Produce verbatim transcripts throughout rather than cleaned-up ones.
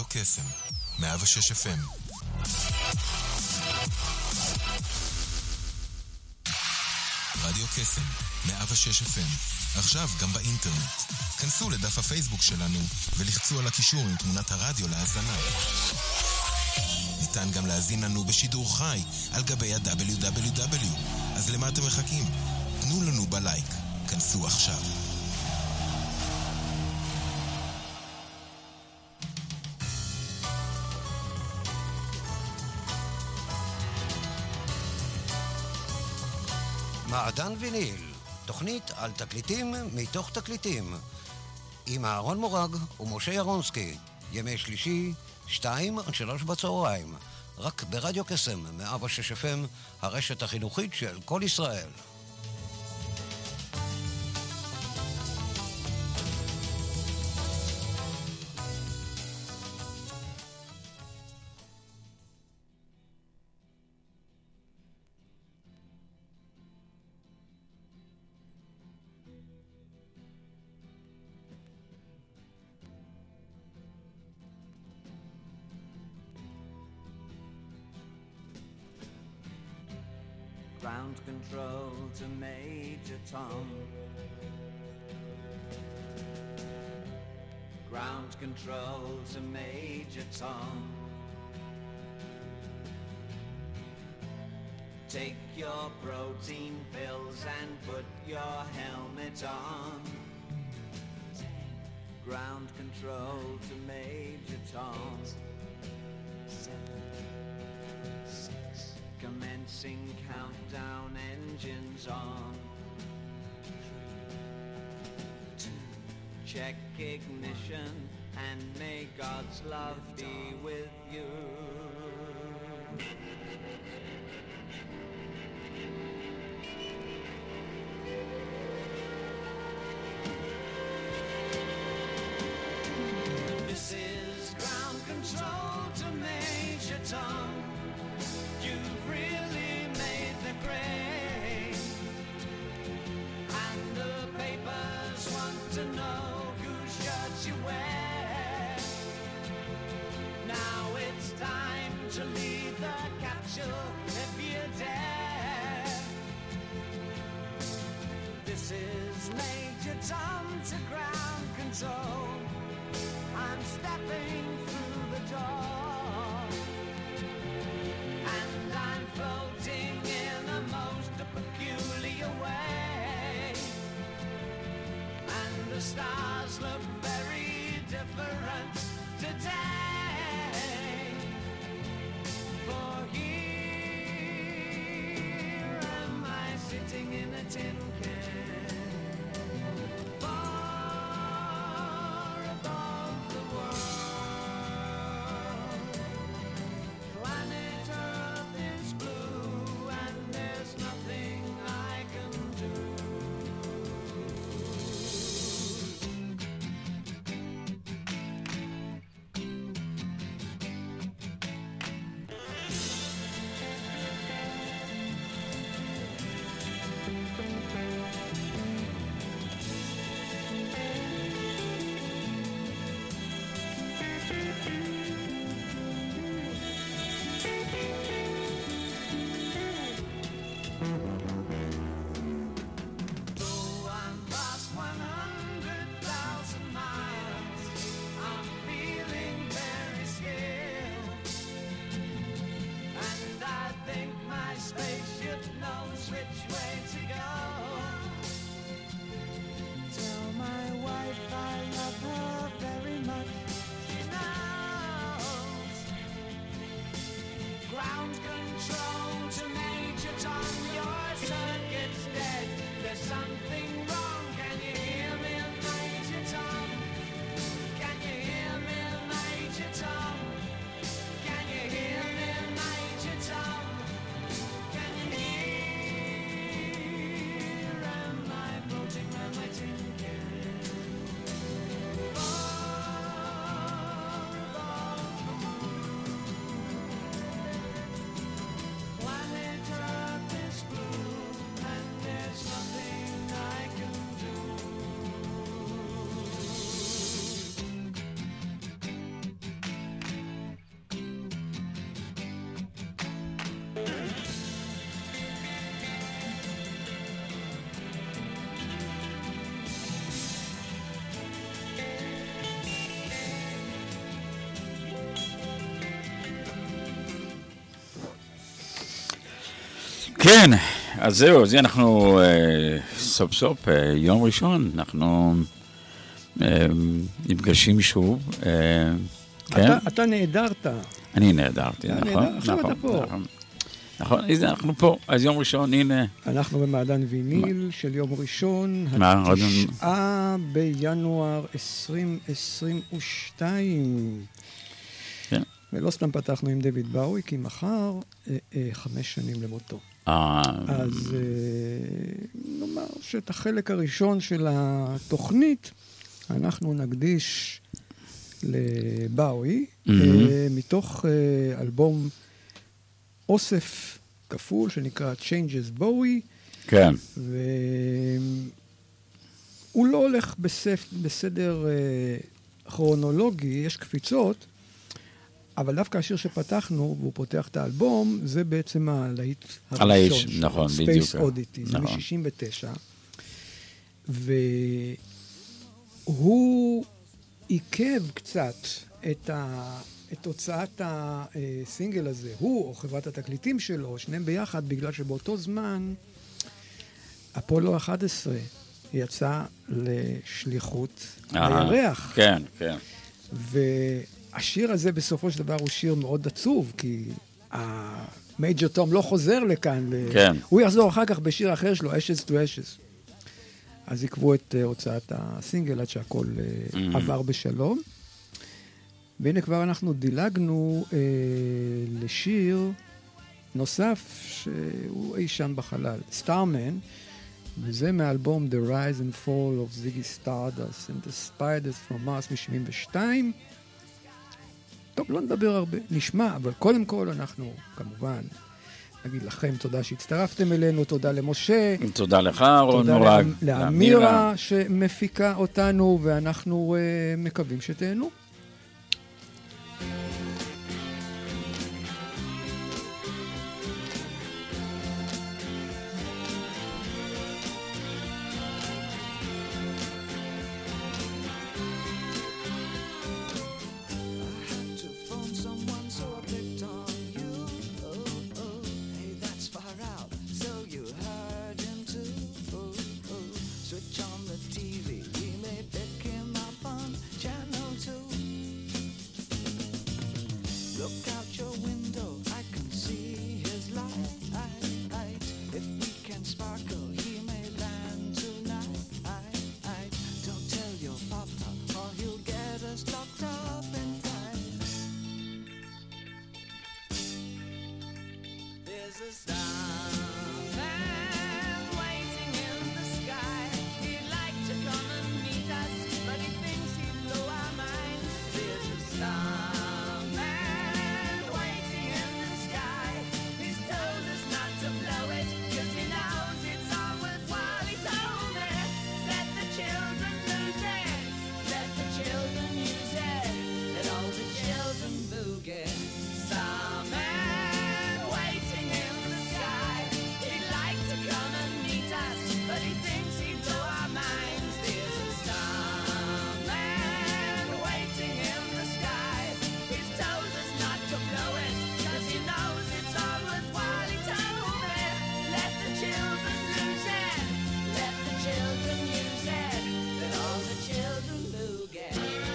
קסם, מאה ושש אף אם. רדיו קסם, מאה ושש אף אם. עכשיו גם באינטרנט. כנסו לדף הפייסבוק שלנו ולחצו על הקישור עם תמונת הרדיו להאזנה. ניתן גם להזין לנו בשידור חי על גבי ה-דאבליו דאבליו דאבליו. אז למה אתם מחכים? תנו לנו בלייק. כנסו עכשיו. מעדן ויניל, תוכנית על תקליטים מתוך תקליטים, עם אהרון מורג ומשה ירונסקי, ימי שלישי, שתיים עד שלוש בצהריים, רק ברדיו קסם, מאה ושש אף אם, הרשת החינוכית של כל ישראל. Ground control to Major Tom. Ground control to Major Tom. Take your protein pills and put your helmet on. Ground control to Major Tom. Seven, six. Commencing countdown, engines on. Three, two, check ignition, and may God's love be with you. This is ground control to Major Tom. You've really made the grade, and the papers want to know whose shirts you wear. Now it's time to leave the capsule if you dare. This is Major Tom to ground control. I'm stepping through the door, and I'm floating in a most peculiar way, and the stars look very different today. For here am I sitting in a tin can, far above the world. Planet Earth is blue, and there's nothing I can do. כן, אז זהו, אז אנחנו אה, סוף סוף, אה, יום ראשון, אנחנו אה, נפגשים שוב. אה, כן? אתה, אתה נהדרת. אני נהדרתי, אתה נכון? נהדר, עכשיו נכון, אתה פה. נכון. נכון, הנה, אנחנו פה, אז יום ראשון, הנה. אנחנו במעדן ויניל של יום ראשון, מה, עוד- התשעה בינואר עשרים עשרים ושתיים. כן. ולא סתם פתחנו עם דויד באוי, כי מחר אה, אה, חמש שנים למותו. אה, אז אה, נאמר שאת החלק הראשון של התוכנית אנחנו נקדיש לבאוי, Mhm. אה, מתוך אה, אלבום אוסף כפול שנקרא Changes Bowie, כן, והוא לא הולך בסף, בסדר אה, כרונולוגי, יש קפיצות, אבל דווקא השיר שפתחנו, והוא פותח את האלבום, זה בעצם הלהיט הלהיט, הראשון שלו, נכון, בדיוק. Space Oddity, זה נכון. מ-שישים ותשע. והוא עיכב קצת את, ה... את הוצאת הסינגל הזה, הוא או חברת התקליטים שלו, שניהם ביחד, בגלל שבאותו זמן אפולו אחת עשרה יצא לשליחות אה, לירח. כן, כן. והשיר הזה בסופו של דבר הוא שיר מאוד עצוב, כי המייג'ר תום לא חוזר לכאן. כן. הוא יחזור אחר כך בשיר אחר שלו, Ashes to Ashes. אז עקבו את uh, הוצאת הסינגל עד שהכל uh, Mhm. עבר בשלום. והנה כבר אנחנו דילגנו uh, לשיר נוסף שהוא אי שם בחלל, Starman, וזה מאלבום The Rise and Fall of Ziggy Stardust and the Spiders from Mars מ-שבעים ושתיים. טוב, לא נדבר הרבה, נשמע, אבל קודם כל אנחנו כמובן נגיד לכם תודה שהצטרפתם אלינו, תודה למשה, תודה לך, רון תודה מורג. לאמ- לאמירה שמפיקה אותנו, ואנחנו uh, מקווים שתהנו. To phone someone, so I picked on you. Oh, oh, hey, that's far out. So you heard him too. Oh, oh, switch on the T V. We may pick him up on channel two. Look out your window, I can see his light. If we can sparkle, he may land tonight. Don't tell your papa, or he'll get us locked up and tight. There's a starman waiting in the sky. He'd like to come and meet us, but he thinks he'd blow our minds. There's a starman waiting in the sky. He's told us not to blow it, 'cause he knows it's all worthwhile. He told me, let the children lose it, let the children use it, let all the children boogie. Starman waiting in the sky. He'd like to come and meet us, but he thinks he'd blow our minds. There's a starman waiting in the sky. He's told us not to blow it, 'cause he knows it's all worthwhile. He told me, let the children lose it, let the children use it, let all the children boogie.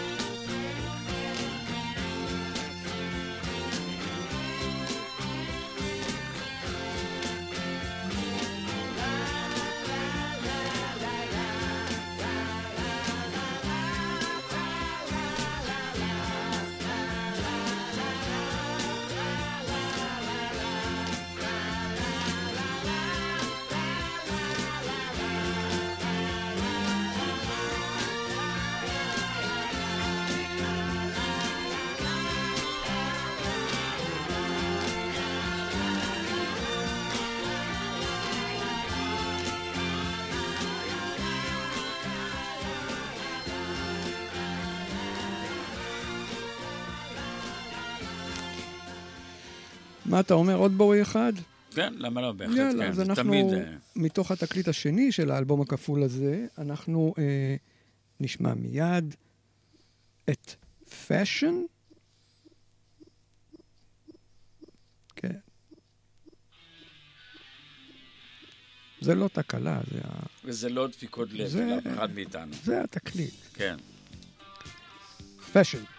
מה אתה אומר? עוד בואי אחד? כן, למה לא? בהחלט, יאללה, כן. אז זה אנחנו, תמיד... אה, מתוך התקליט השני של האלבום הכפול הזה, אנחנו אה, נשמע מיד את Fashion. כן. זה לא תקלה, זה ה... וזה לא דפיקות לב זה- של אף אחד מאיתנו. זה התקליט. כן. פשן.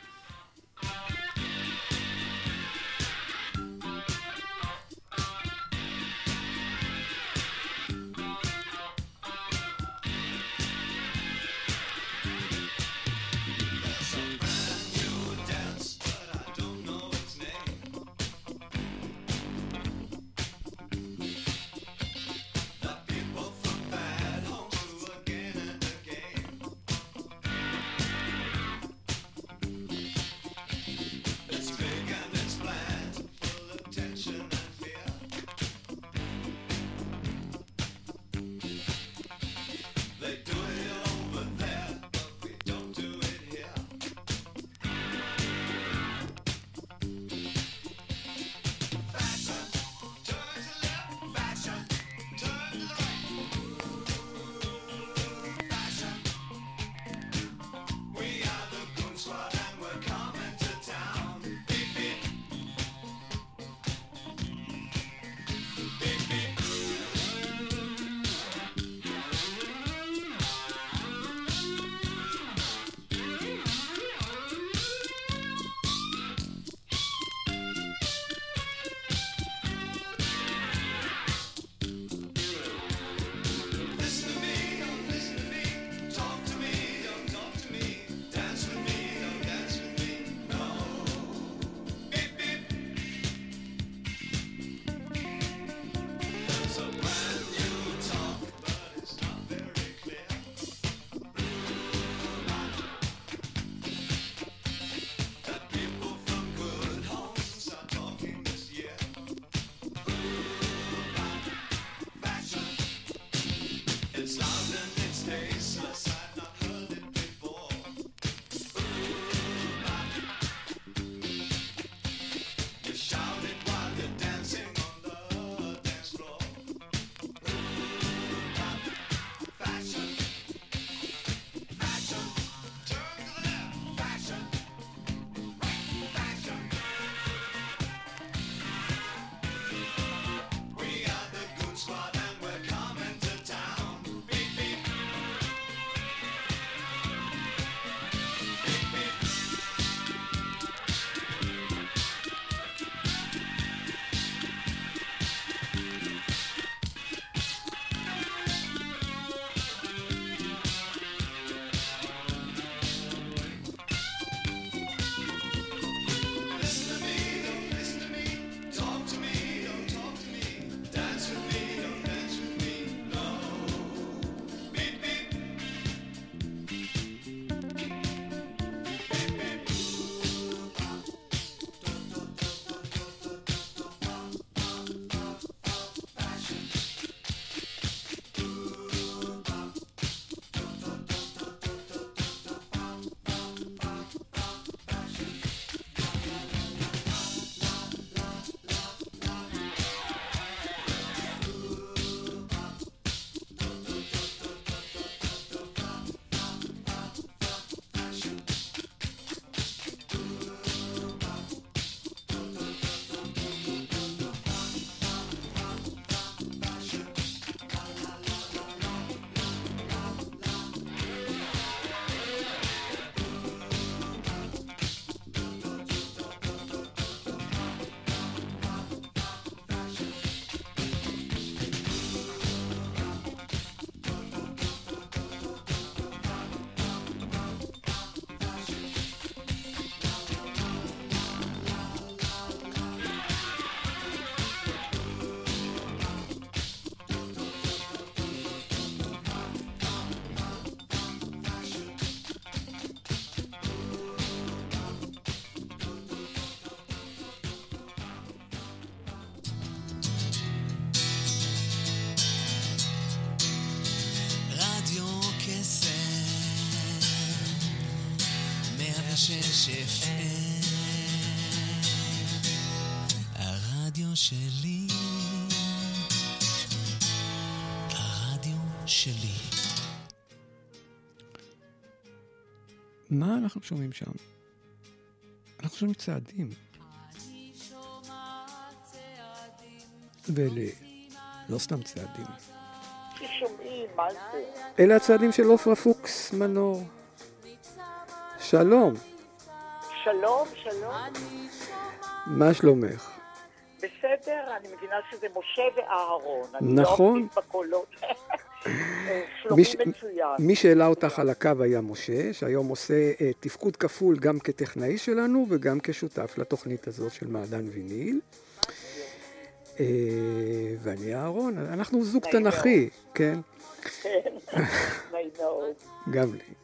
שש אף אם הרדיו שלי, הרדיו שלי. מה אנחנו שומעים שם? אנחנו שומעים צעדים. ואלה לא סתם צעדים. ששומעים, מה זה? אלה הצעדים של עופרה פוקס מנור. שלום, שלום, שלום. מה שלומך? בסדר, אני מבינה שזה משה ואהרון. נכון. אני לא אוסיף בקולות. מי שלומי ש- מצוין. מי שהעלה אותך על הקו היה משה, שהיום עושה אה, תפקוד כפול גם כטכנאי שלנו וגם כשותף לתוכנית הזאת של מעדן ויניל. אה, ואני אהרון, אנחנו זוג נעים תנכי, כן? כן, נעים מאוד. גם לי.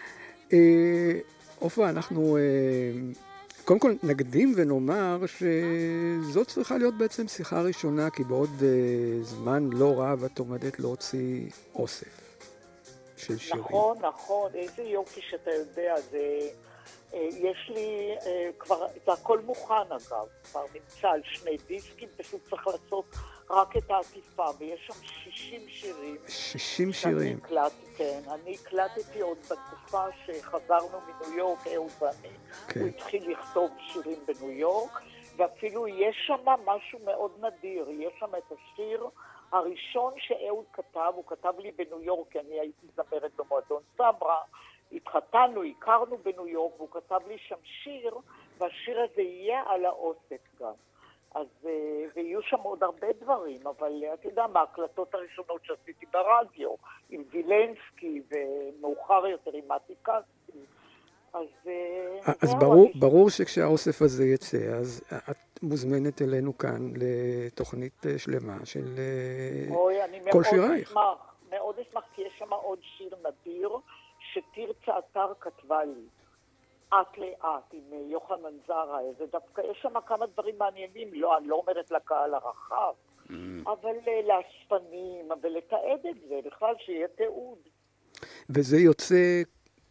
אה, עופרה, אנחנו אה, קודם כל נקדים ונאמר שזאת צריכה להיות בעצם שיחה ראשונה, כי בעוד אה, זמן לא רב את עומדת להוציא אוסף של שירים. נכון, נכון, איזה יופי שאתה יודע, זה... אה, יש לי אה, כבר, זה הכל מוכן אגב, כבר נמצא על שני דיסקים, פשוט צריך לעשות רק את העטיפה, ויש שם שישים שירים. שישים שאני שירים. הקלטתי, כן, אני הקלטתי עוד בתקופה שחזרנו מניו יורק, אהוד ואני, כן. הוא התחיל לכתוב שירים בניו יורק, ואפילו יש שם משהו מאוד נדיר, יש שם את השיר הראשון שאהוד כתב, הוא כתב לי בניו יורק, כי אני הייתי זמרת במועדון סברה, התחתנו, הכרנו בניו יורק, והוא כתב לי שם שיר, והשיר הזה יהיה על האוסף גם. אז, אה, ויהיו שם עוד הרבה דברים, אבל אה, אתה יודע מה, ההקלטות הראשונות שעשיתי ברדיו, עם וילנסקי, ומאוחר יותר עם מתי קסטי, אז... אה, אז זהו, ברור, אני- ברור שכשהאוסף הזה יצא, אז את מוזמנת אלינו כאן לתוכנית אה, שלמה של אה, אוי, אני כל מאוד שירייך. אשמח, מאוד אשמח, כי יש שם עוד שיר נדיר, שתרצה אתר כתבה לי, את לאט, עם אה, יוחנן זרה, זה דווקא, יש שם כמה דברים מעניינים, לא, אני לא אומרת לקהל הרחב, אבל אה, לאספנים, אבל לתעד את זה, בכלל שיהיה תיעוד. וזה יוצא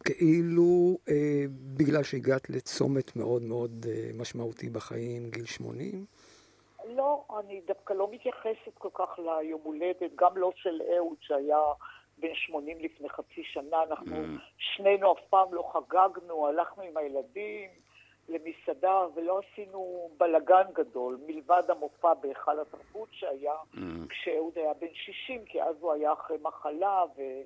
כאילו אה, בגלל שהגעת לצומת מאוד מאוד אה, משמעותי בחיים, גיל שמונים. לא, אני דווקא לא מתייחסת כל כך ליום הולדת, גם לא של אהוד שהיה בן שמונים לפני חצי שנה, אנחנו שנינו אף פעם לא חגגנו, הלכנו עם הילדים למסעדה ולא עשינו בלגן גדול, מלבד המופע בהיכל התרבות שהיה, כשאהוד היה בן שישים, כי אז הוא היה אחרי מחלה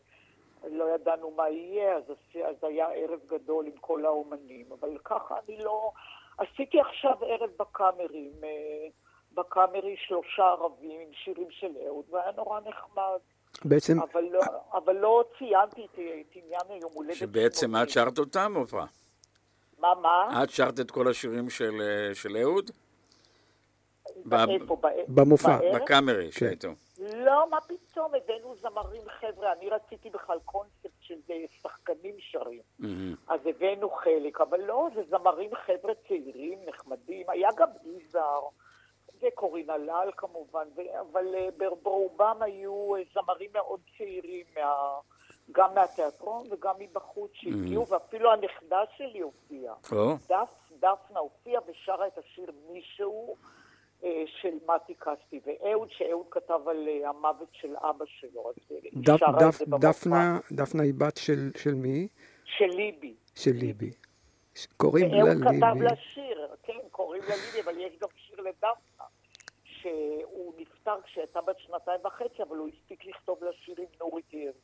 ולא ידענו מה יהיה, אז, אז היה ערב גדול עם כל האומנים, אבל ככה אני לא... עשיתי עכשיו ערב בקאמרי, עם, אה, בקאמרי שלושה ערבים עם שירים של אהוד, והיה נורא נחמד. בעצם, אבל לא, אבל לא ציינתי את, את עניין היום הולדת. שבעצם שמונים. את שרת אותם, עופרה? מה, מה? את שרת את כל השירים של, אה, של אהוד? ב- איפה? ב- במופע. בערב? בקאמרי שהייתו. לא, מה פתאום, הבאנו זמרים חבר'ה, אני רציתי בכלל קונספט של שחקנים שרים. אז הבאנו חלק, אבל לא, זה זמרים חבר'ה צעירים, נחמדים, היה גם איזר, וקורין הלל כמובן, ו- אבל אה, ברובם היו אה, זמרים מאוד צעירים, מה, גם מהתיאטרון וגם מבחוץ שהגיעו, ואפילו הנכדה שלי הופיעה. או, דף, דפנה הופיעה ושרה את השיר מישהו אה, של מתי קסטי, ואהוד, שאהוד כתב על אה, המוות של אבא שלו, אז אה, היא דפ, שרה את דפ, זה במופע. דפנה, דפנה היא בת של, של מי? של ליבי. של ליבי. קוראים לה ואהוד כתב ליבי. לה שיר, כן, קוראים לה ליבי, אבל יש גם שיר לדפנה, שהוא נפטר כשהייתה בת שנתיים וחצי, אבל הוא הספיק לכתוב לה שיר עם נורית הירש.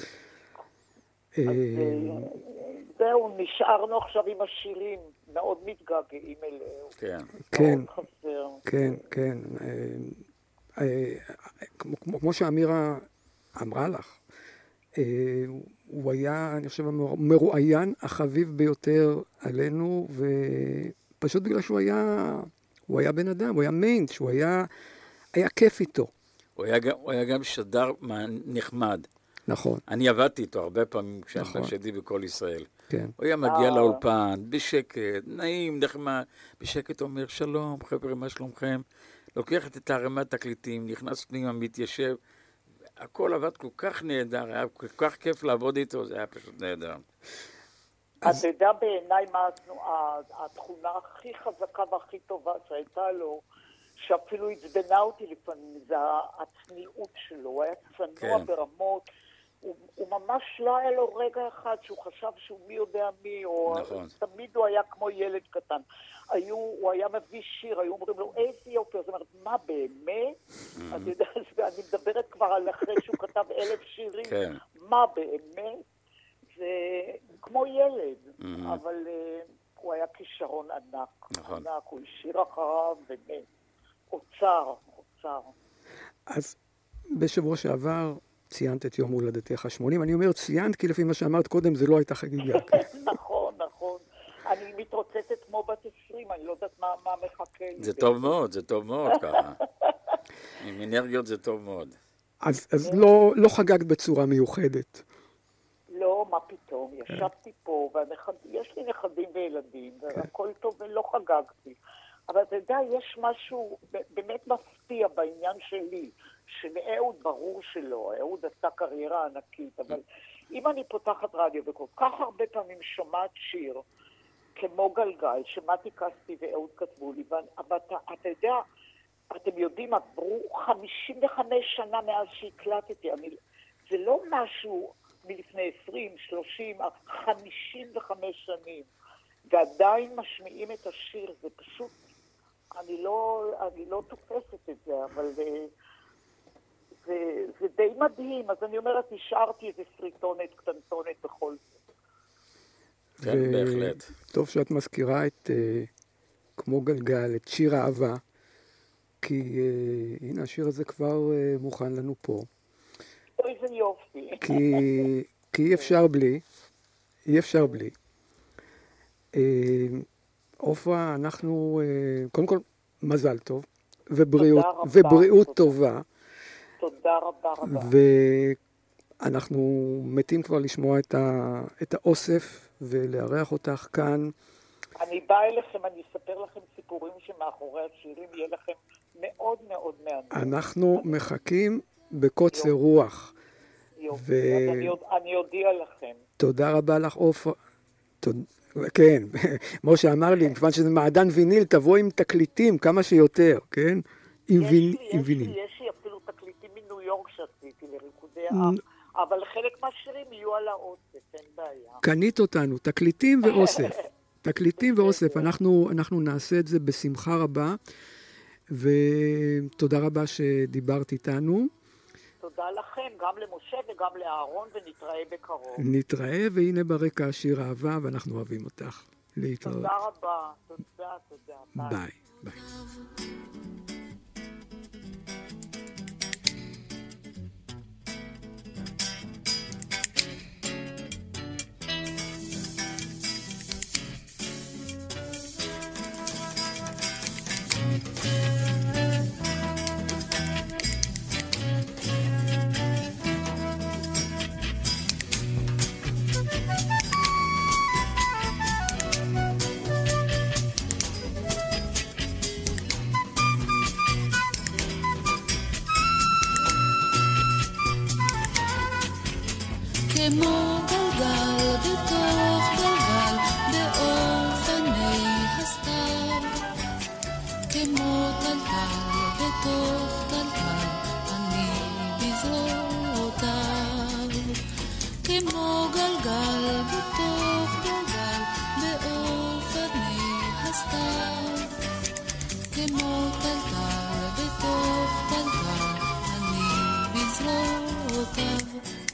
אה, אז אה, זהו, נשארנו עכשיו עם השירים, מאוד מתגעגעים אליהו. כן. כן, מאוד חסר. כן, כן. אה, אה, כמו- כמו- כמו שאמירה אמרה לך, אה, הוא היה, אני חושב, המרואיין החביב ביותר עלינו, ופשוט בגלל שהוא היה, הוא היה בן אדם, הוא היה מיינט, שהוא היה, היה כיף איתו. הוא היה, גם- הוא היה גם שדר מה- נחמד. נכון, אני עבדתי איתו הרבה פעמים נכון. כשהייתי בכל ישראל. כן. הוא היה מגיע אה. לאולפן, בשקט, נעים, נחמד, בשקט אומר, שלום, חבר'ה, מה שלומכם? לוקח את הערימת תקליטים, נכנס פנימה, מתיישב. הכל עבד כל כך נהדר, היה כל כך כיף לעבוד איתו, זה היה פשוט נהדר. אתה יודע בעיניי מה התנועה, התכונה הכי חזקה והכי טובה שהייתה לו, שאפילו עצבנה אותי לפעמים, זה הצניעות שלו, הוא היה צנוע כן. ברמות, הוא, הוא ממש לא היה לו רגע אחד שהוא חשב שהוא מי יודע מי, או נכון. תמיד הוא היה כמו ילד קטן. היו, הוא היה מביא שיר, היו אומרים לו, איזה יופי, אז הוא אומר, מה באמת? אז יודע, אני מדברת כבר על אחרי שהוא כתב אלף שירים, כן. מה באמת? זה כמו ילד, אבל uh, הוא היה כישרון ענק, נכון. ענק, הוא השאיר אחריו, באמת, אוצר, אוצר. אז בשבוע שעבר ציינת את יום הולדתך ה-שמונים. אני אומר ציינת, כי לפי מה שאמרת קודם, זה לא הייתה חגיגה. נכון, נכון. אני מתרוצצת כמו בת עשרים, אני לא יודעת מה, מה מחכה לי. זה טוב מאוד, זה טוב מאוד ככה. עם אנרגיות זה טוב מאוד. אז, אז לא, לא חגגת בצורה מיוחדת. לא, מה פתאום, ישבתי פה, ויש לי נכדים וילדים, והכל טוב ולא חגגתי. אבל אתה יודע, יש משהו באמת מפתיע בעניין שלי, שלאהוד ברור שלא, אהוד עשה קריירה ענקית, אבל אם אני פותחת רדיו וכל כך הרבה פעמים שומעת שיר, כמו גלגל, שמתי קסטי ואהוד כתבו לי, אבל אתה, אתה יודע, אתם יודעים, עברו חמישים וחמש שנה מאז שהקלטתי, אני, זה לא משהו מלפני עשרים, שלושים, חמישים וחמש שנים, ועדיין משמיעים את השיר, זה פשוט, אני לא, אני לא תופסת את זה, אבל זה, זה, זה די מדהים, אז אני אומרת, השארתי איזה סריטונת קטנטונת בכל זה. כן, בהחלט. טוב שאת מזכירה את, uh, כמו גלגל, את שיר האהבה, כי uh, הנה השיר הזה כבר uh, מוכן לנו פה. אוי, זה יופי. כי, כי אי אפשר בלי, אי אפשר בלי. עופרה, אנחנו, uh, קודם כל, מזל טוב, ובריאות, ובריאות תודה. טובה. תודה רבה רבה. ואנחנו מתים כבר לשמוע את, ה, את האוסף ולארח אותך כאן. אני באה אליכם, אני אספר לכם סיפורים שמאחורי השירים, יהיה לכם מאוד מאוד מעניין. אנחנו מחכים בקוצר רוח. יופי, ו... אז אני, אני אודיע לכם. תודה רבה לך, עופרה. תוד... כן, משה אמר לי, כיוון שזה מעדן ויניל, תבוא עם תקליטים כמה שיותר, כן? עם, יש ויל... לי, עם יש ויניל. לי, יש לי אפילו תקליטים מניו יורק שעשיתי לריקודי עם, אבל חלק מהשירים יהיו על האוסף, אין בעיה. קנית אותנו, תקליטים ואוסף. תקליטים ואוסף, אנחנו, אנחנו נעשה את זה בשמחה רבה, ותודה רבה שדיברת איתנו. תודה לכם, גם למשה וגם לאהרון, ונתראה בקרוב. נתראה, והנה ברקע שיר אהבה, ואנחנו אוהבים אותך. להתראות. תודה רבה, תודה, תודה. ביי, ביי. כמו גלגל בתוך גלגל באופני הסתיו, כמו טלטל בתוך טלטל אני בזרועותיו, כמו גלגל בתוך גלגל באופני הסתיו, כמו טלטל בתוך טלטל אני בזרועותיו.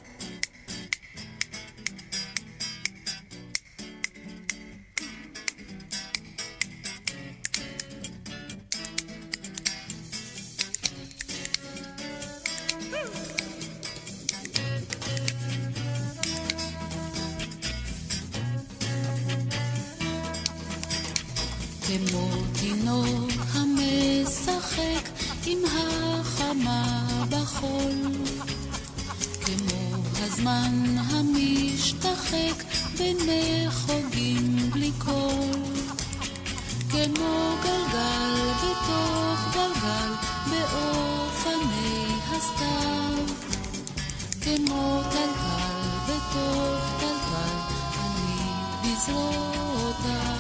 כמו תינוק המשחק עם החמה בחול, כמו הזמן המשתחק בין מחוגים בלי קול, כמו גלגל בתוך גלגל באופני הסתיו, כמו טלטל בתוך טלטל אני בזרועותיו,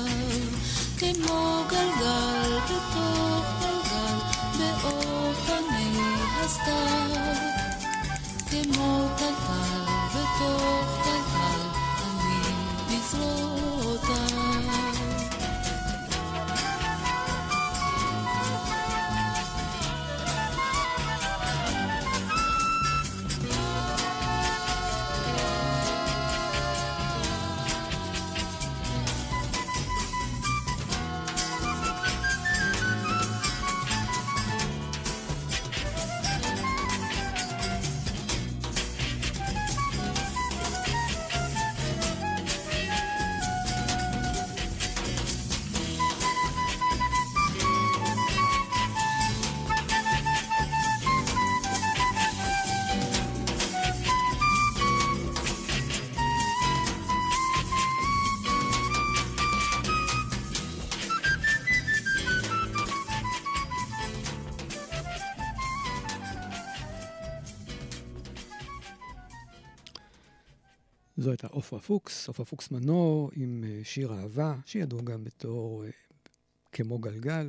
כמו גלגל בתוך גלגל באופני הסתיו, כמו טלטל, בתוך טלטל, אני בזרועותיי. זו הייתה עופרה פוקס, עופרה פוקס מנור עם שיר אהבה, שידעו גם בתור כמו גלגל.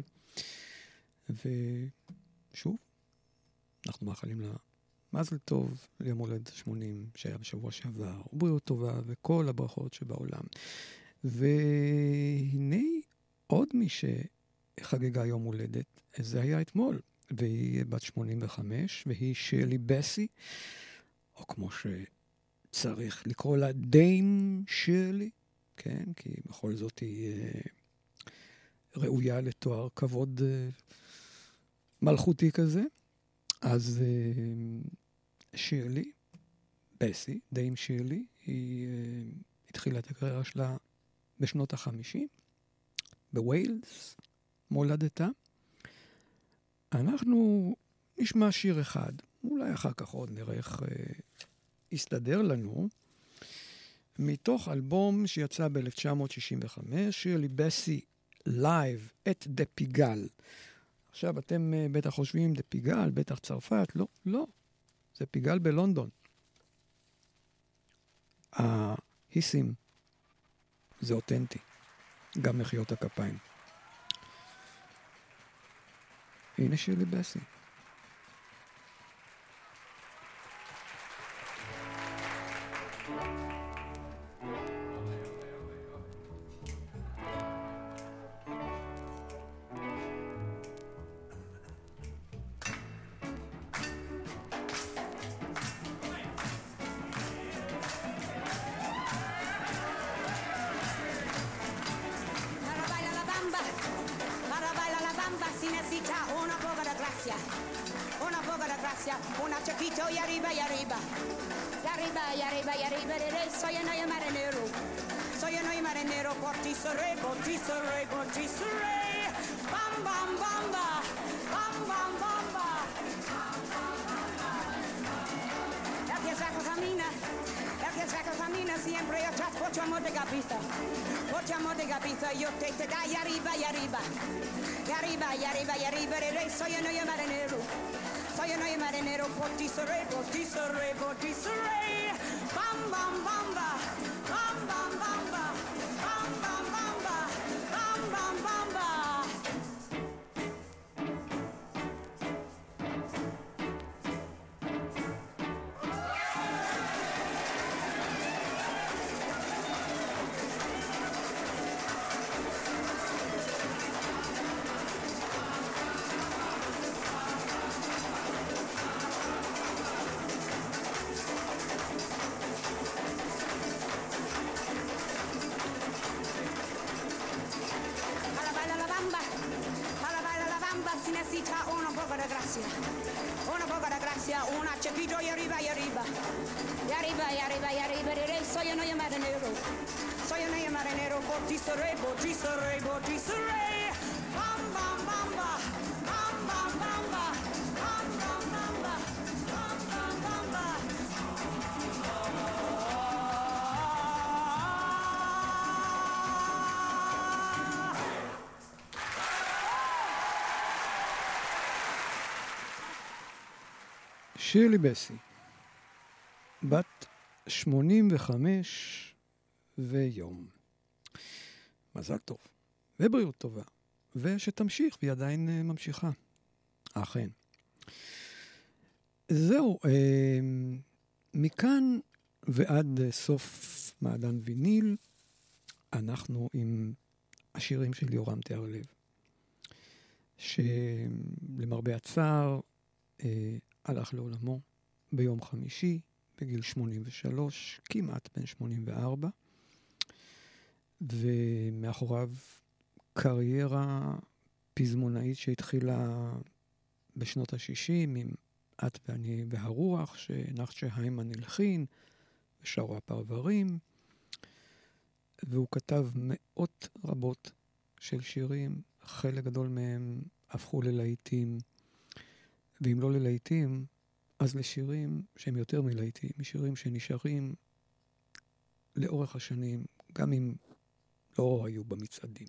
ושוב, אנחנו מאחלים לה מזל טוב ליום הולד שמונים שהיה בשבוע שעבר, ובריאות טובה וכל הברכות שבעולם. והנה עוד מי שחגגה יום הולדת, זה היה אתמול, והיא בת שמונים וחמש, והיא שירלי בסי, או כמו ש... צריך לקרוא לה דיים שירלי, כן? כי בכל זאת היא אה, ראויה לתואר כבוד אה, מלכותי כזה. אז אה, שירלי, בסי, דיים שירלי, היא אה, התחילה את הקריירה שלה בשנות החמישים, בווילס, מולדתה. אנחנו נשמע שיר אחד, אולי אחר כך עוד נראה איך... אה, הסתדר לנו, מתוך אלבום שיצא ב-אלף תשע מאות שישים וחמש, שירלי בסי לייב את דה פיגל. עכשיו אתם uh, בטח חושבים, דה פיגל, בטח צרפת, לא, לא. זה פיגל בלונדון. ההיסים, זה אותנטי. גם מחיאות הכפיים. הנה שירלי בסי. Una chiquito y arriba y arriba y arriba y arriba y arriba soy un marinero soy un marinero por ti seré por ti seré por ti seré bam bam bamba bam bam bamba el que saca camina el que saca camina siempre atrás por tu amor de cabeza por tu amor de cabeza yo te te da y arriba y arriba y arriba y arriba y arriba soy un marinero soy un marinero, por ti seré, por ti seré, por ti seré. Bam, bam, bamba, bam, bam, bamba, bam, bam, bamba, bam, bam, bamba. Necesita un poco de gracia, un poco de gracia, una chiquito y arriba y arriba, y arriba y arriba y arriba, soy un marinero, soy un marinero, por ti seré, por ti seré, por ti seré, bam bam bamba, bam bam bamba, bam bam bamba, bam bam bamba. שירלי בסי, בת שמונים וחמש ויום. מזל טוב, ובריאות טובה, ושתמשיך, והיא עדיין ממשיכה. אכן. זהו, מכאן ועד סוף מעדן ויניל, אנחנו עם השירים של יורם תיארלב, שלמרבה הצער אה, הלך לעולמו ביום חמישי, בגיל שמונים ושלוש, כמעט בן שמונים וארבע, ומאחוריו קריירה פזמונאית שהתחילה בשנות ה-שישים עם את ואני והרוח, שנחצ'ה היימן הלחין, ושרו הפרברים, והוא כתב מאות רבות של שירים, חלק גדול מהם הפכו ללהיטים, ואם לא ללהיטים, אז לשירים שהם יותר מלהיטים, שירים שנשארים לאורך השנים, גם אם לא היו במצעדים.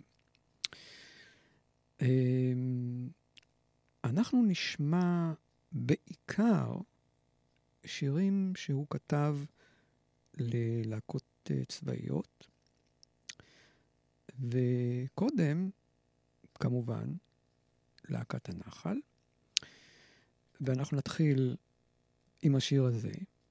אנחנו נשמע בעיקר שירים שהוא כתב ללהקות צבאיות, וקודם, כמובן, להקת הנחל, ואנחנו נתחיל עם השיר הזה,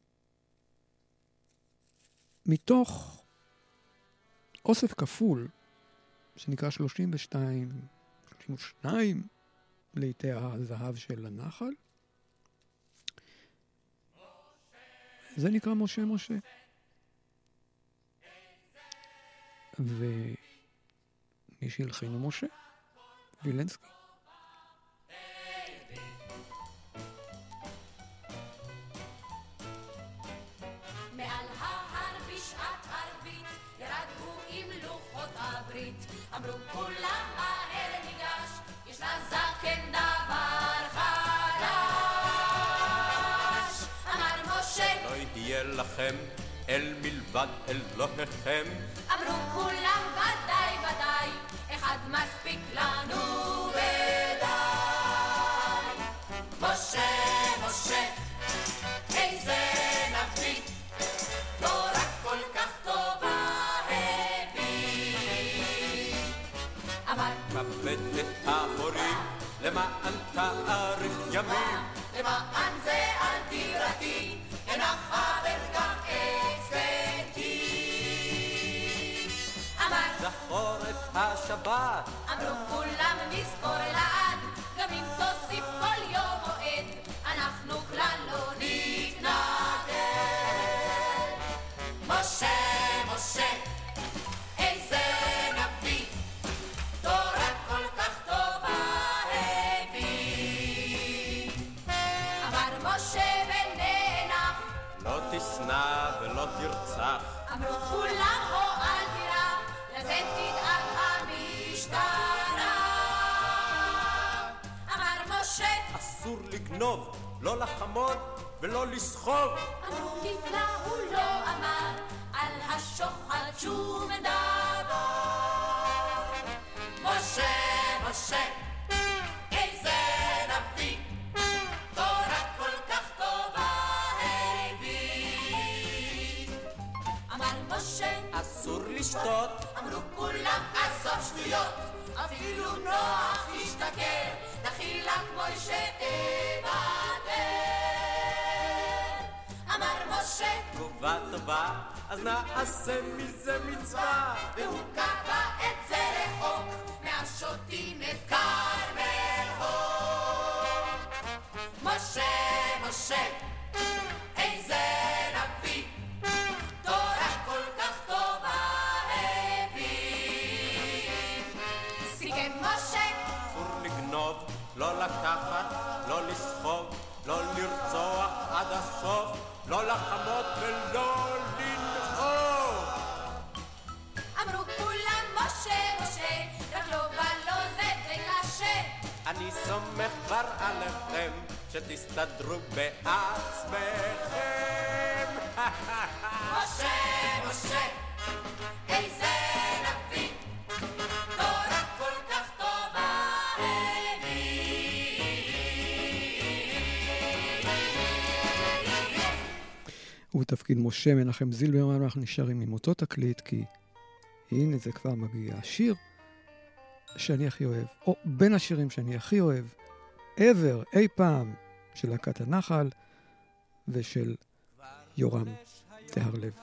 מתוך אוסף כפול, שנקרא שלושים ושתיים, שלושים ושתיים, לעיתי הזהב של הנחל. זה נקרא משה משה. ומי שהלחינו משה? וילנסקי. מעל ההר בשעת ערבית ירדו עם לוחות הברית, אמרו כולם מהר ניגש, יש לזקן דבר חדש. אמר משה לא יהיה לכם אל מלבד אלוהיכם, אמרו כולם ודאי ודאי, אחד מספיק לנו ודי. משה משה איזה נביא, תורה כל כך טובה הביא. אמר כבד את ההורים למען תאריך ימים, למען זה על דירתי הנח חבר גם עץ ביתי. אמר זכור את השבת, אמרו כולם נזכור לעד, גם אם תוסיף כל יום מועד אנחנו כלל לא נתנגד. משה משה איזה נביא, תורה כל כך טובה הביא. אמר משה ונאנח, לא תשנא ולא תרצח, אמרו כולם הו אל תירא, לזה תדאג המשטרה. אמר משה אסור לגנוב, לא לחמוד ולא לסחוב, אמרו נפלא הוא לא אמר, על השוחד שום דבר. משה משה איזה נביא, תורה כל כך טובה הביא. אמר משה אסור לשתות, אמרו כולם עזוב שטויות, אפילו נוח השתכר, דחילה כמו שתוותר. אמר משה תגובה טובה, אז נעשה מזה מצווה, והוא קבע את זה רחוק, מאז שותים את כרמל הוק. משה משה איזה נביא, תורה כל כך טובה הביא. סיכם משה אסור לגנוב, לא לקחת, לא לסחוב, לא לרצוח עד הסוף, לא לחמות ולא לנאוב. אמרו כולם משה משה, רק לא ולא זה די קשה. אני סומך כבר עליכם, שתסתדרו בעצמכם. משה משה איזה נביא, תורה כל כך טובה הביא. ובתפקיד משה מנחם זילברמן אנחנו נשארים עם אותו תקליט, כי הנה זה כבר מגיע השיר שאני הכי אוהב, או בין השירים שאני הכי אוהב ever, אי פעם, של להקת הנחל ושל יורם תהרלב.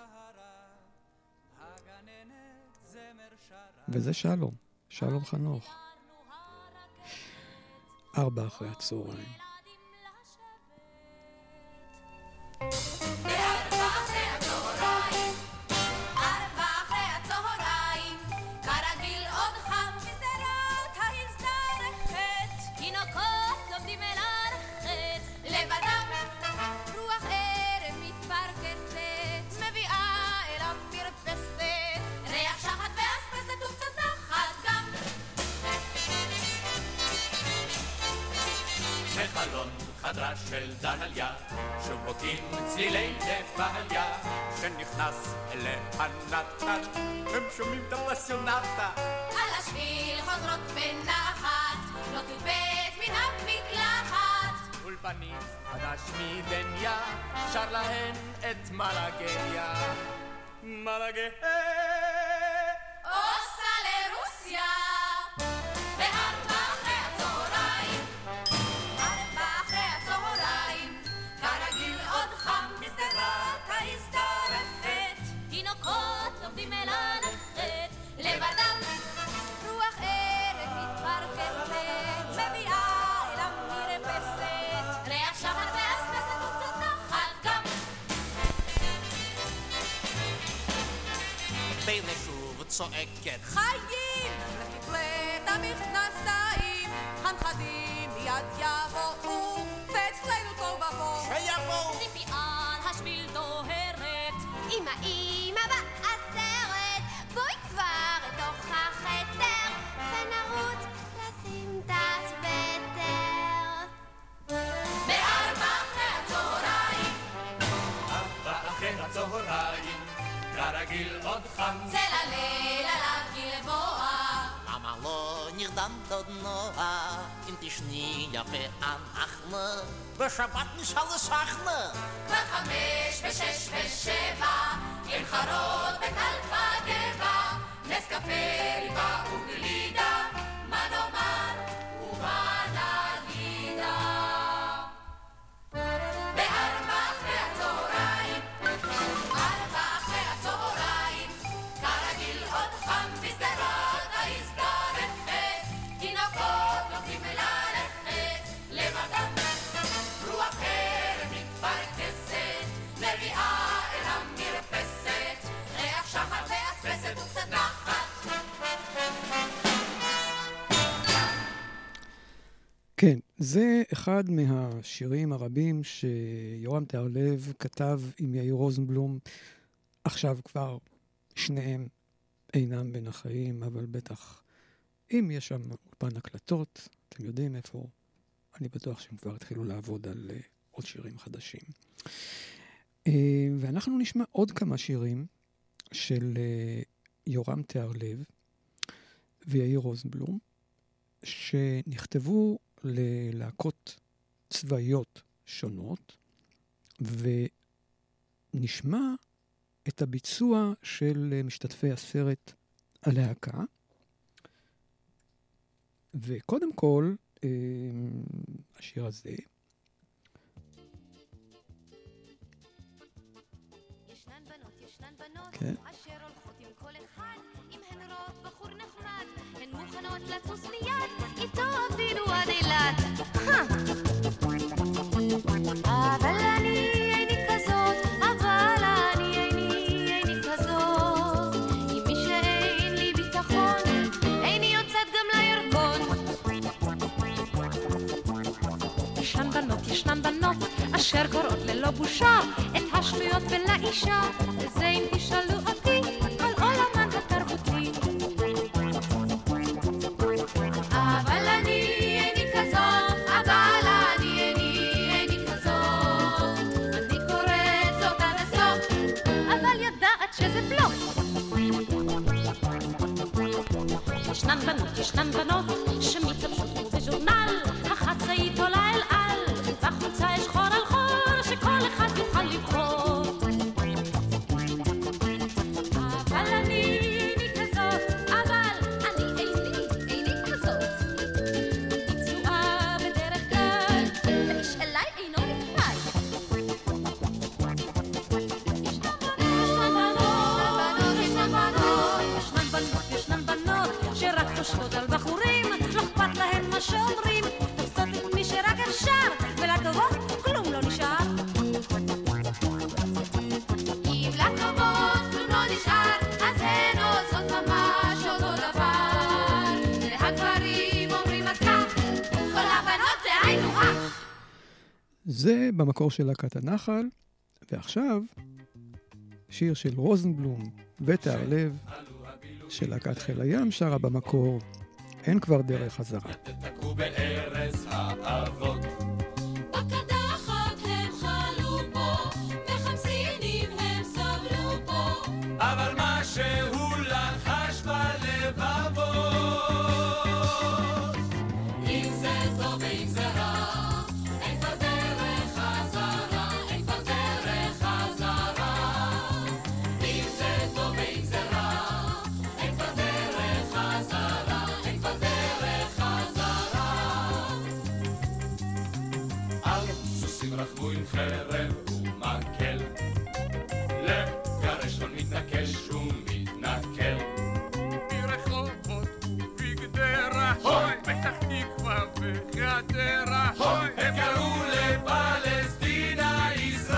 וזה שלום, שלום חנוך. ארבע אחרי הצהריים. חדרה של דהליה, שומעים צלילי נפליה, שנכנס אליה נתן, הם שומעים את הפסיונטה. על השביל חוזרות בנחת, נוטות בית מן המקלחת. אולפנים חדש מדניה, שר להן את מלאגיה. מלאגיה עושה לרוסיה. צועקת חיים! לתקלט המכנסיים הנכדים מיד יבואו ואצלנו טוב ובוא שיבואו ציפי על השביל דוהרת אמא אמא בעשרת בואי כבר לתוך החדר ונרוץ לשים תת בטר בארבע אחרי הצהריים ארבע אחרי הצהריים כרגיל עוד חם צל הליל עליו גלבוע למה לא נרדם דוד נועה אם תשני יפה אנחנו בשבת נשאל לשחנה כבר חמש ושש ושבע אין חרות בטלפה גבע נס קפה ריבה וגלידה מה נאמר ומה נגידה בארבע אחרי הצהריים ארבע אחרי הצהריים כרגיל עוד חם בשדרת ההזדרכת תינוקות לומדים ללכת לבדם רוח ערב מתפרקסת מביאה אל המרפסת ריח שחר ואספסת וקצת נחת כן, זה אחד מהשירים הרבים שיורם תהרלב כתב עם יאיר רוזנבלום. עכשיו כבר שניהם אינם בין החיים, אבל בטח אם יש שם אולפן הקלטות, אתם יודעים איפה, אני בטוח שהם כבר התחילו לעבוד על uh, עוד שירים חדשים. Uh, ואנחנו נשמע עוד כמה שירים של uh, יורם תהרלב ויאיר רוזנבלום, שנכתבו ללהקות צבאיות שונות, ונשמע את הביצוע של משתתפי הסרט הלהקה. וקודם כל, השיר הזה. ישנן בנות, ישנן בנות, כן. אשר הולכות עם כל אחד, אם הן רואות בחור נחמד, הן מוכנות לטוס מיד, איתו אפילו עד אילת. אבל אני איני כזאת, אבל אני איני, איני כזאת. עם מי שאין לי ביטחון, איני יוצאת גם לירקון. ישנן בנות, ישנן בנות, אשר קוראות ללא בושה את השטויות ולאישה, וזה אם תשאלו אותי על עולמן התרבותי. אבל אני איני כזאת, אבל אני איני, איני כזאת. אני קוראת זאת עד הסוף, אבל יודעת שזה בלוף. ישנן בנות, ישנן בנות, שמתלבשות בז'ורנל, החצאית עולה אל על, בחוצה יש חור על חור, שכל אחד יוכל לבחור. אבל אני איני כזאת, אבל אני איני, איני כזאת. ביצועה בדרך כלל, ואיש אליי אינו נטפל. זה במקור של להקת הנחל, ועכשיו שיר של רוזנבלום ותהרלב של להקת חיל הים שרה במקור אין כבר דרך חזרה. תתקעו בארץ האבות בקדחת הם חלו פה, בחמסינים הם סבלו פה, אבל מה שהוא לחש בלבבות, אם זה טוב ואם זה רע, אין כבר דרך חזרה, אין כבר דרך חזרה, אם זה טוב ואם זה רע, אין כבר דרך חזרה, אין כבר דרך חזרה. על סוסים רכבו עם חרב ומקל, לגרש לא מתנקש ומתנקל, ברחובות וגדרה, פתח תקווה וחדרה, הם קראו לפלסטינה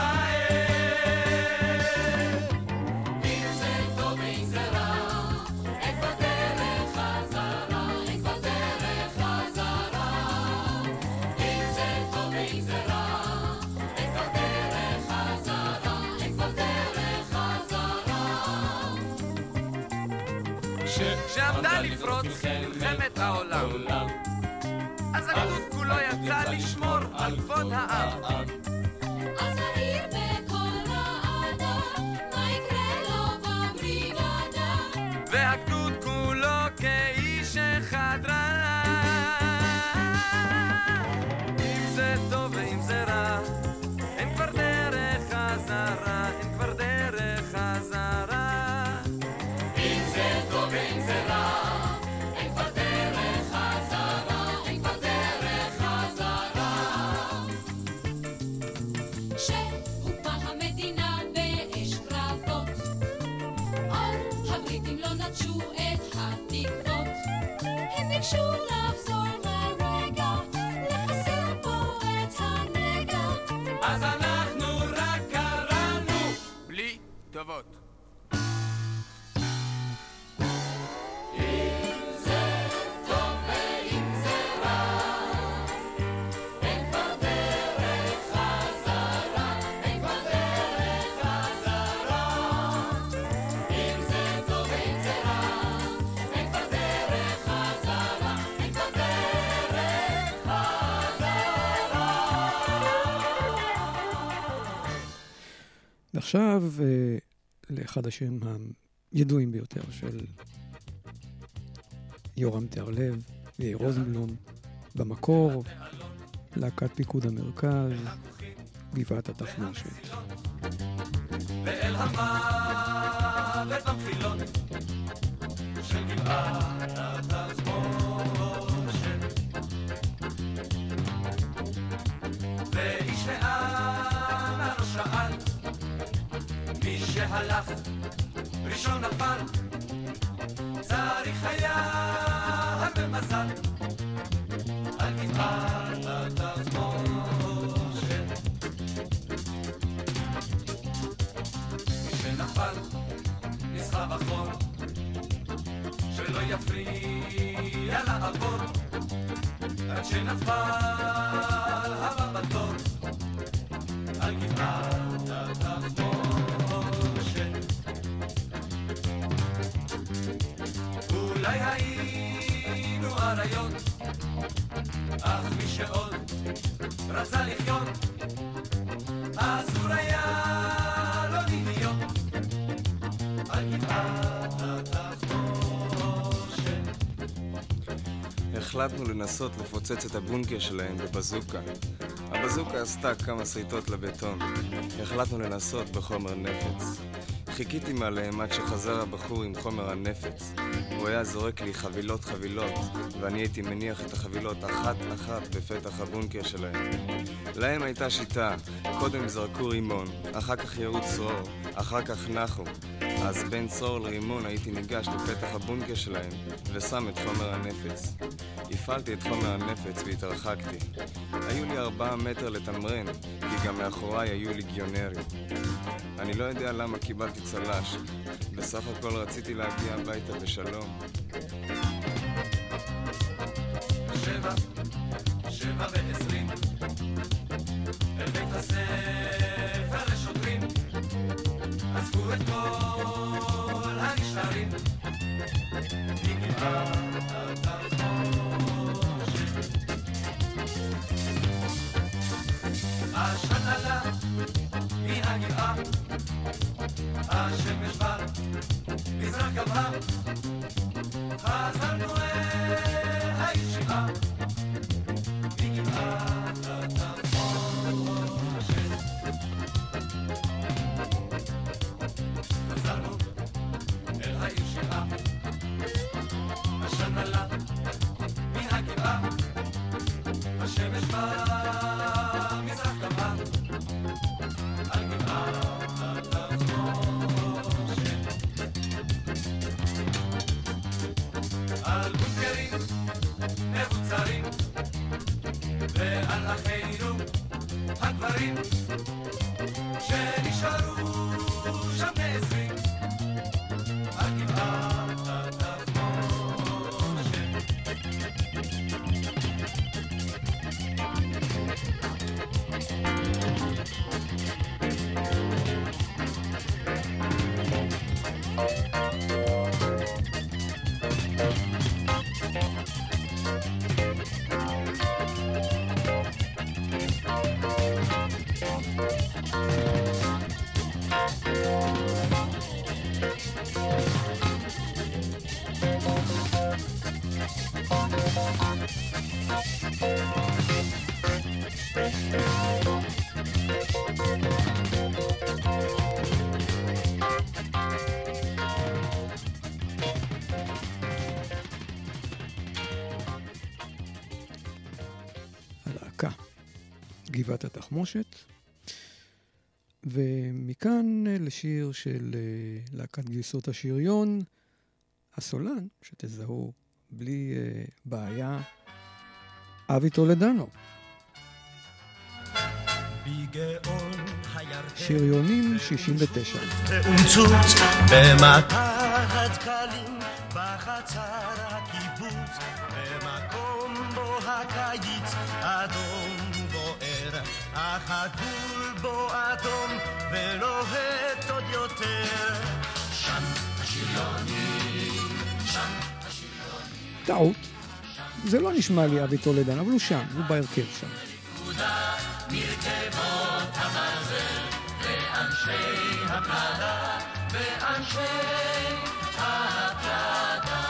ישראל, אם זה טוב ואם זה רע, אין כבר דרך חזרה, אין כבר דרך חזרה, אם זה טוב ואם זה רע, אין כבר דרך חזרה, אין כבר דרך חזרה. שעמדה לפרוץ מלחמת העולם, אז הגדוד כולו יצא לשמור על כבוד העם. אז העיר בכל רעדה, מה יקרה לו בבריגדה? והגדוד כולו כאיש אחד רע, אם זה טוב ואם זה רע, אין כבר דרך חזרה, אין כבר דרך חזרה, אם זה טוב ואם זה רע, אין כבר דרך חזרה, אין כבר דרך חזרה. שהוקמה המדינה באש קרבות, עוד הבריטים לא נטשו את התקוות, הם ביקשו לחזור לרגע, לחסל פה את הנגע, אז אנחנו רק קראנו בלי טובות. אם זה טוב ואם זה רע, אין כבר דרך חזרה, אין כבר דרך חזרה, אם זה טוב ואם זה רע, אין כבר דרך חזרה, אין כבר דרך חזרה. ועכשיו אה, לאחד השירים הידועים ביותר של יורם תהרלב ויאיר רוזנבלום, במקור להקת פיקוד המרכז, גבעת התחמושת. ואל המוות במחילות של גבעת התחמושת, ואיש העם לא שאל, מי שהלך ראשון נפל, צריך היה במזל על גבעת התחמושת. מי שנפל נסחב אחור, שלא יפריע לעבור, עד שנפל הבא בתור על גבעת התחמושת. אולי היינו אריות, אך מי שעוד רצה לחיות, אסור היה לא להיות על גבעת התחמושת. החלטנו לנסות לפוצץ את הבונקר שלהם בבזוקה. הבזוקה עשתה כמה שריטות לבטון. החלטנו לנסות בחומר נפץ. חיכיתי מעליהם עד שחזר הבחור עם חומר הנפץ. הוא היה זורק לי חבילות חבילות, ואני הייתי מניח את החבילות אחת אחת בפתח הבונקר שלהם. להם הייתה שיטה, קודם זרקו רימון, אחר כך ירו צרור, אחר כך נחו. אז בין צרור לרימון הייתי ניגש לפתח הבונקר שלהם ושם את חומר הנפץ. הפעלתי את חומר הנפץ והתרחקתי. היו לי ארבעה מטר לתמרן, כי גם מאחוריי היו ליגיונרים. אני לא יודע למה קיבלתי צלש. בסך הכל רציתי להגיע הביתה בשלום. שבע, שבע ועשרים, אל כל הנשארים מגבעת התחמושת. עשן עלה מן הגבעה, השמש בא, מזרח גבהה, חזרנו אל הישיבה מגבעת התחמושת. חזרנו אל הישיבה, עשן עלה מן הגבעה, השמש בא, מזרח גבהה, על גבעת התחמושת. על בונקרים מבוצרים ועל אחינו הגברים שנשארו שם נעזרים על גבעת התחמושת. הלהקה, גבעת התחמושת, ומכאן לשיר של להקת גיסות השריון, הסולן, שתזהו בלי uh, בעיה, אבי טולדנו. שריונים שישים ותשע. ואומצוץ במטה הדקלים בחצר הקיבוץ, במקום בו הקיץ אדום בוער, אך הגבול בו אדום ולוהט עוד יותר. שם השריונים, שם השריונים. טעות. זה לא נשמע לי אבי טולדן, אבל הוא שם, הוא בהרכב שם. מרכבות הברזל ואנשי הפלדה ואנשי הפלדה,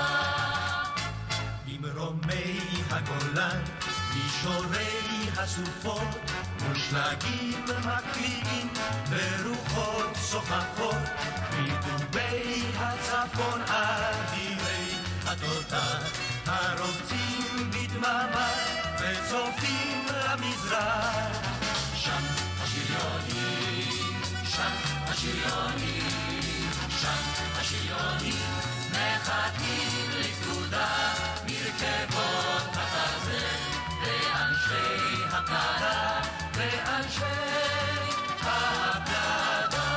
ממרומי הגולן מישורי הסופות מושלגים מקליעים ורוחות סוחפות, מדובי הצפון אדירי התותח הרובצים בדממה וצופים למזרח. שם השריונים, שם השריונים, שם השריונים מחכים לפקודה, מרכבות הברזל ואנשי הפלדה ואנשי הפלדה.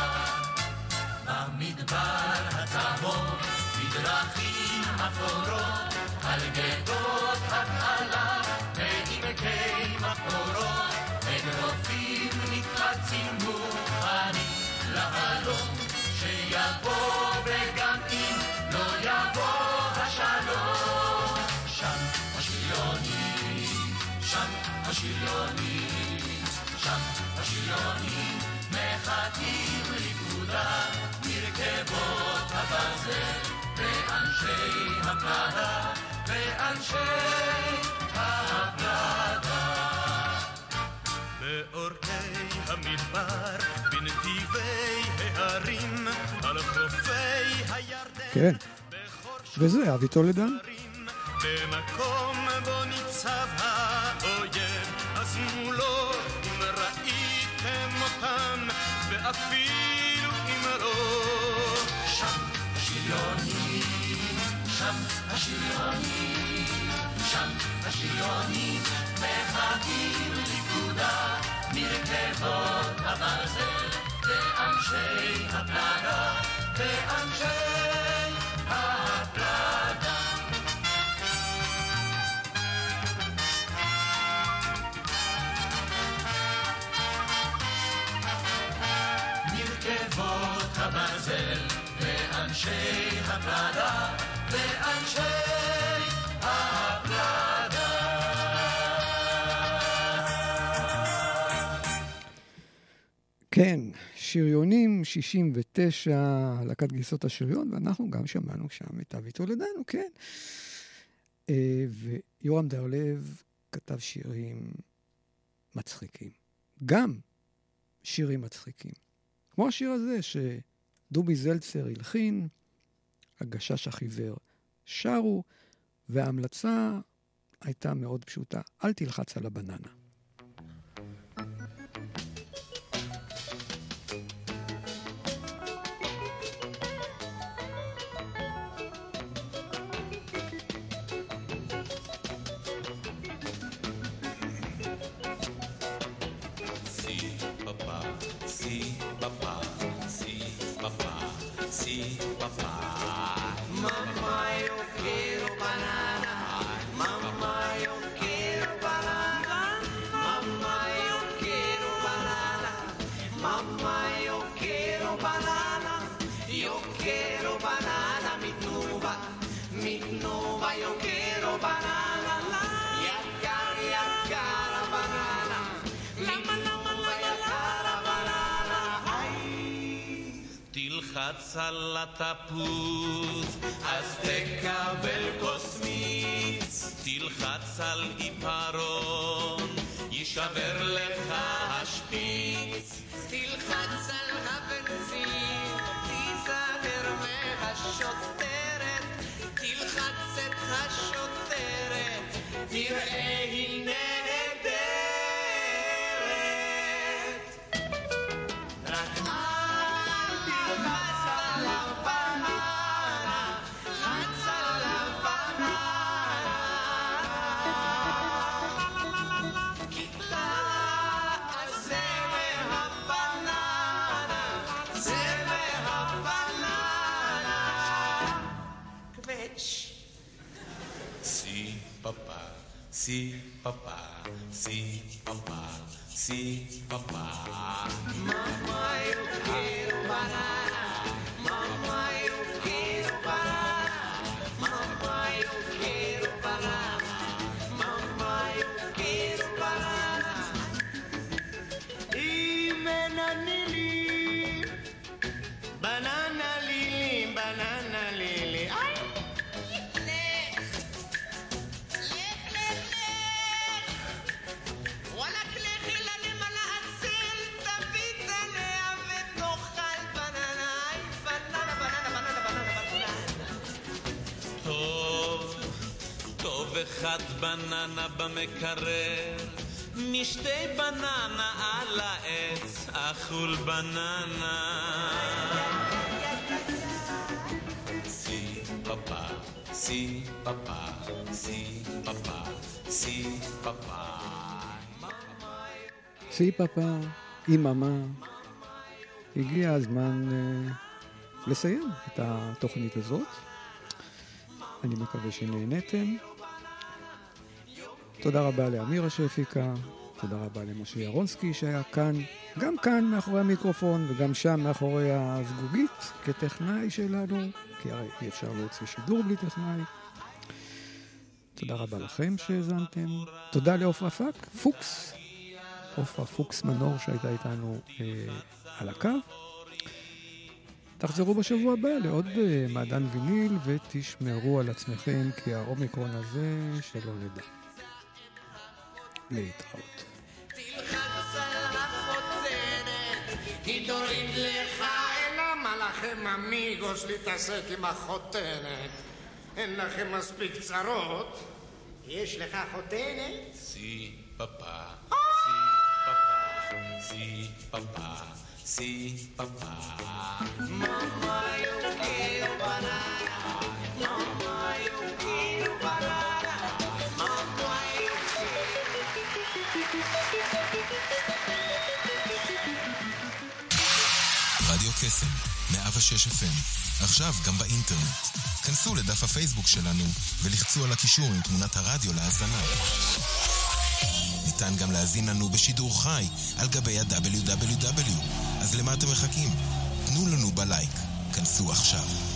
במדבר הצהוב, בדרכים אפורות, על גדות הקהלה ועמקי מחבורות, אגרופים נקלצים מוכנים להלום, שיבוא וגם אם לא יבוא השלום. שם השריונים, שם השריונים, שם השריונים מחכים לפקודה, מרכבות הברזל ואנשי הפלדה ואנשי הפלדה. באורכי המדבר, בנתיבי ההרים, על חופי הירדן, כן, וזה אבי טולדן. במקום בו ניצב האויב, אז מולו אם ראיתם אותם, ואפילו אם לא. שם השריונים, שם השריונים, שם השריונים מחכים לפקודה, מרכבות הברזל ואנשי הפלדה ואנשי הפלדה. מרכבות הברזל לאנשי הפלדה, לאנשי הפלדה. כן, שריונים שישים ותשע, להקת גיסות השריון, ואנחנו גם שמענו שם את אבי תולדנו, כן. ויורם דרלב כתב שירים מצחיקים. גם שירים מצחיקים. כמו השיר הזה שדובי זלצר הלחין, הגשש החיוור שרו, וההמלצה הייתה מאוד פשוטה. אל תלחץ על הבננה. תלחץ על התפוז, אז תקבל כוס מיץ. תלחץ על עיפרון, יישבר לך השפיץ. תלחץ על הבנזין, תיזהר מהשוטרת. תלחץ את השוטרת, תראה היא נהדרת. רק אל תלחץ על הבננה, חץ על הבננה. אז זה מהבננה, זה מהבננה. קווץ'. Si papá, si papá, si papá, si papá. Mamá, yo quiero banana. Mamá, yo quiero banana. Mamá, yo quiero banana. Mamá, yo quiero banana. Y menanili, banana lili, banana lili. Ay, lech, lech, lech, lech. וואלק לכי לנמלה עצל, תביא תניה ותאכל בננה. אי, בננה, בננה, בננה, בננה, בננה. טוב, טוב אחד בננה במקרר, משתי בננה על העץ, אכול בננה. Si papá, si papá, si papá, si papá. סי פאפה, אימאמה, הגיע הזמן uh, לסיים את התוכנית הזאת. אני מקווה שנהנתם. תודה רבה לאמירה שהפיקה, תודה רבה למשה ירונסקי שהיה כאן, גם כאן מאחורי המיקרופון וגם שם מאחורי הזגוגית כטכנאי שלנו, כי הרי אי אפשר להוציא שידור בלי טכנאי. תודה רבה לכם שהזנתם. תודה לעופרה פק, פוקס, עופרה פוקס מנור שהייתה איתנו אה, על הקו. תחזרו בשבוע הבא לעוד אה, מעדן ויניל ותשמרו על עצמכם, כי האומיקרון הזה שלא נדע. להתראות. תלחץ על החותנת, היא תוריד לך. למה לכם אמיגוס להתעסק עם החותנת? אין לכם מספיק צרות? יש לך חותנת? Si papá, si papá, si papá. Mamá, yo quiero banana. Mamá, yo quiero banana. Mamá, yo רדיו קסם, מאה ושש אף אם, עכשיו גם באינטרנט. כנסו לדף הפייסבוק שלנו ולחצו על הקישור עם תמונת הרדיו להאזנה. ניתן גם להזין לנו בשידור חי על גבי ה-דאבליו דאבליו דאבליו. אז למה אתם מחכים? תנו לנו בלייק. כנסו עכשיו.